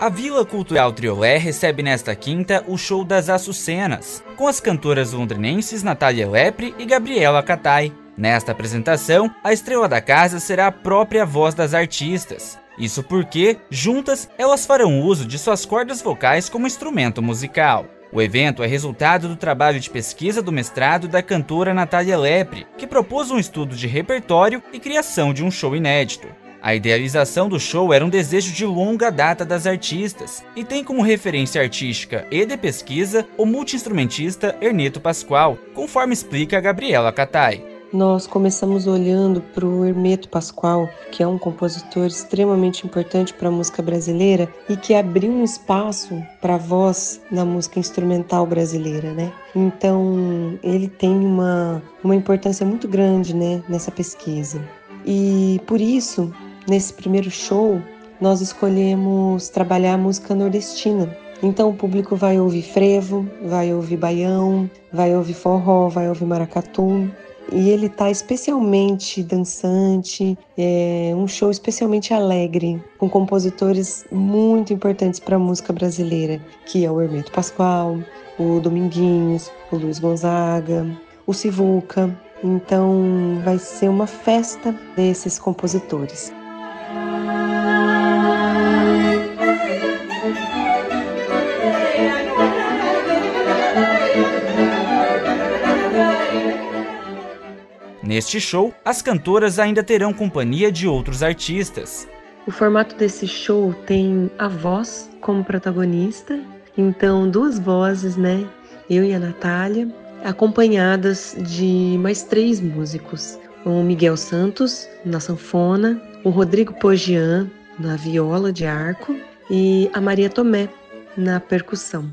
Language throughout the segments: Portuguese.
A Vila Cultural Triolet recebe nesta quinta o show das Açucenas, com as cantoras londrinenses Natália Lepre e Gabriela Catay. Nesta apresentação, a estrela da casa será a própria voz das artistas. Isso porque, juntas, elas farão uso de suas cordas vocais como instrumento musical. O evento é resultado do trabalho de pesquisa do mestrado da cantora Natália Lepre, que propôs um estudo de repertório e criação de um show inédito. A idealização do show era um desejo de longa data das artistas e tem como referência artística e de pesquisa o multi-instrumentista Ernesto Pascoal, conforme explica a Gabriela Catay. Nós começamos olhando para o Hermeto Pascoal, que é um compositor extremamente importante para a música brasileira e que abriu um espaço para a voz na música instrumental brasileira, né? Então, ele tem uma importância muito grande, né, nessa pesquisa. E por isso, nesse primeiro show, nós escolhemos trabalhar a música nordestina. Então o público vai ouvir frevo, vai ouvir baião, vai ouvir forró, vai ouvir maracatu. E ele está especialmente dançante, um show especialmente alegre, com compositores muito importantes para a música brasileira, que é o Hermeto Pascoal, o Dominguinhos, o Luiz Gonzaga, o Sivuca. Então vai ser uma festa desses compositores. Neste show, as cantoras ainda terão companhia de outros artistas. O formato desse show tem a voz como protagonista, então duas vozes, né? Eu e a Natália, acompanhadas de mais 3 músicos. O Miguel Santos, na sanfona, o Rodrigo Pogian, na viola de arco, e a Maria Tomé, na percussão.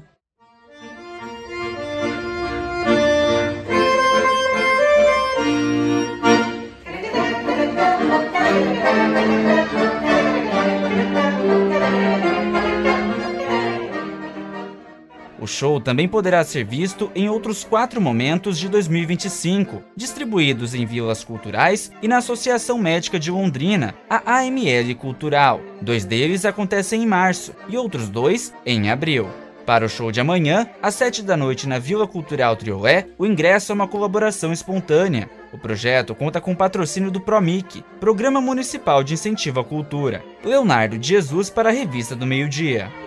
O show também poderá ser visto em outros 4 momentos de 2025, distribuídos em vilas culturais e na Associação Médica de Londrina, a AML Cultural. 2 deles acontecem em março e outros 2 em abril. Para o show de amanhã, às 7 da noite na Vila Cultural Triolet, o ingresso é uma colaboração espontânea. O projeto conta com o patrocínio do PROMIC, Programa Municipal de Incentivo à Cultura. Leonardo de Jesus para a Revista do Meio-Dia.